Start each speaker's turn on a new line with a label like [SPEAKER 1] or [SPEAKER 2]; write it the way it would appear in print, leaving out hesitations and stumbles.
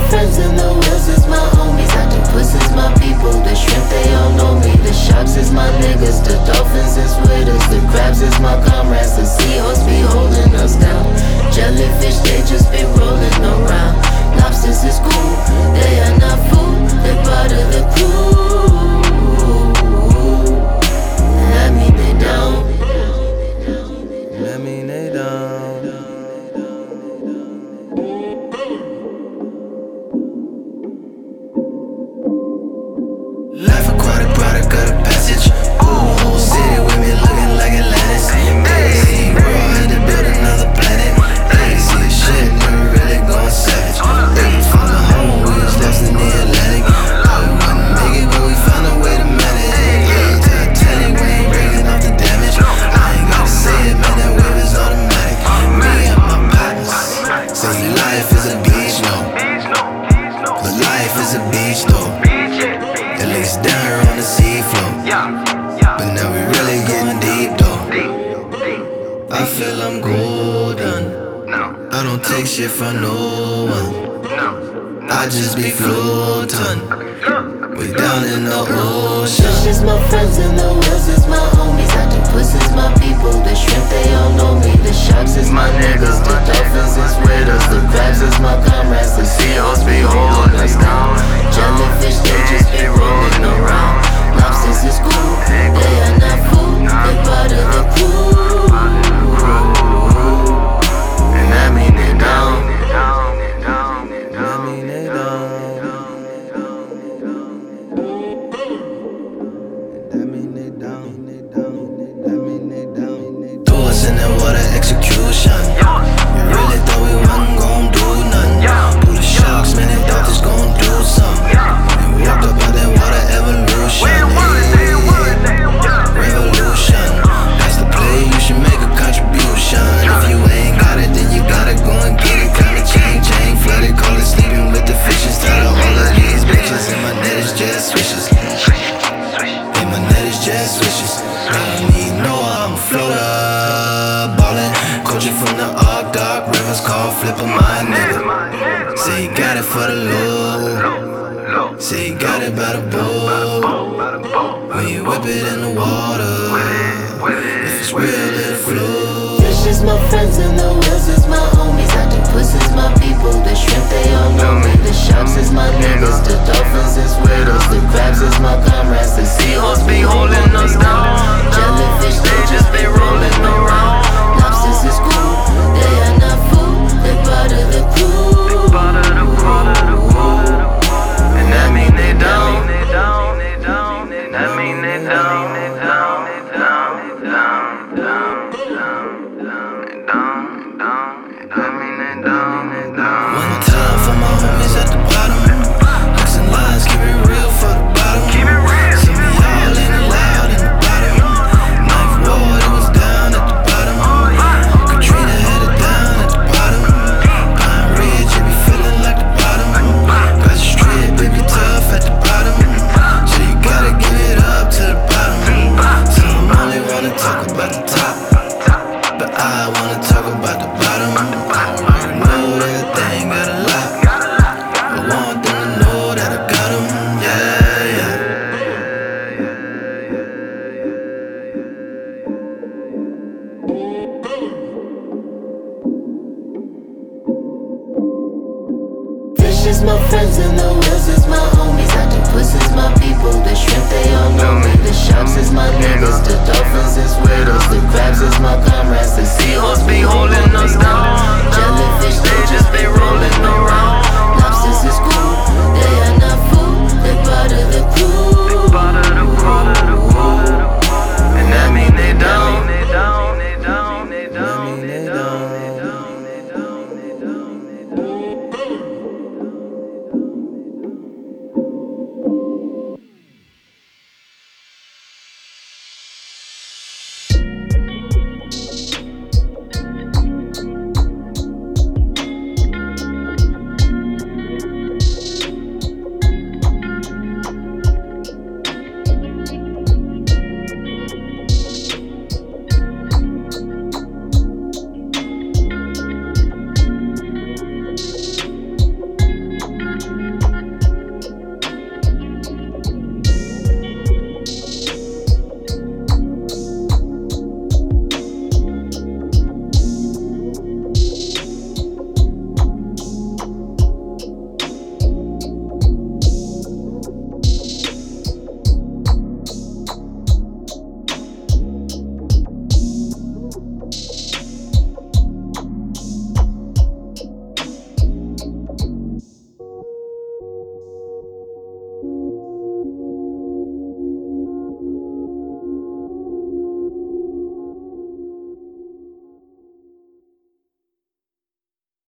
[SPEAKER 1] friends and the whales is my homies. Octopus is my people, the shrimp they all know me. The sharks is my niggas, the dolphins is with us. The crabs is my comrades, the seahorse be holding us down. Jellyfish they just be rolling around. Lobsters is cool, they are not food, they part of the crew. That mean they down.
[SPEAKER 2] That mean they down. Life aquatic product of the passage. Ooh, whole city with me looking like Atlantis. Hey, world had to build another planet. Hey, see the shit never really going savage. Hey, found a home, we was lost in the Atlantic. Thought we wouldn't make it, but we found a way to manage. Yeah, Titanic, we ain't breaking off the damage. I ain't gotta say it, man, that wave is automatic. Me and my partners say life is a beach, no. But life is a beach, though. It lays down here on the seafloor. But now we really getting deep though. I feel I'm golden. I don't take shit from no one. I just be floating. We down in the ocean.
[SPEAKER 1] Fish is my friends and the whales is my homies. Octopus is my people, the shrimp they all know me. The sharks is my niggas, the dolphins is with us. The crabs is my comrades, the seahorse be holding us down. Jellyfish they just be rolling around. Lobsters is cool, they are not food, they part of the crew. And that mean they down.
[SPEAKER 2] That mean they down. That mean they down. That mean they down. Threw us in that water, execution. We really thought we wasn't gon' do nothing. Through the sharks, man, they thought this gon' do something. And we walked up out that water, evolution. Revolution, that's the play, you should make a contribution. If you ain't got it, then you gotta go and get it. Climate change, ain't flooded, call it sleeping with the fishes. Tired of all of these bitches, and my net is just swishes. And my net is just swishes. I don't need no, I'm a floater, ballin'. Coaching from the Ark, dark rivers called flippin' my nigga. Say you got it for the low, say you got it by the boat. When you whip it in the water, if it's real, it'll flow.
[SPEAKER 1] Fish is my friends and the whales is my homies. Octopus is my people, the shrimp they all know me. The sharks is my niggas, the dolphins is with us. The crabs is my comrades, the seahorse be holding us down. Jellyfish they just be rolling around. Lobsters is cool, they are not food, they part of the crew. And that mean they down. That mean they down.
[SPEAKER 2] One more time for my homies at the bottom. Hooks and lines, keep it real for the bottom. Some of y'all ain't allowed in the bottom. Ninth ward, it was down at the bottom. Katrina had it down at the bottom. Pine Ridge, it be feeling like the bottom. Got the strip, it be tough at the bottom. So you gotta give it up to the bottom. Some only wanna talk about the top, but I wanna talk about the bottom. I know everything got a lot. I want them to know that I got them. Yeah, yeah.
[SPEAKER 1] Fish is my friends and the whales is my homies. Octopus is my people, the shrimp they all know me. The sharks is my niggas, the dolphins is with us. The crabs is my comrades, the seahorse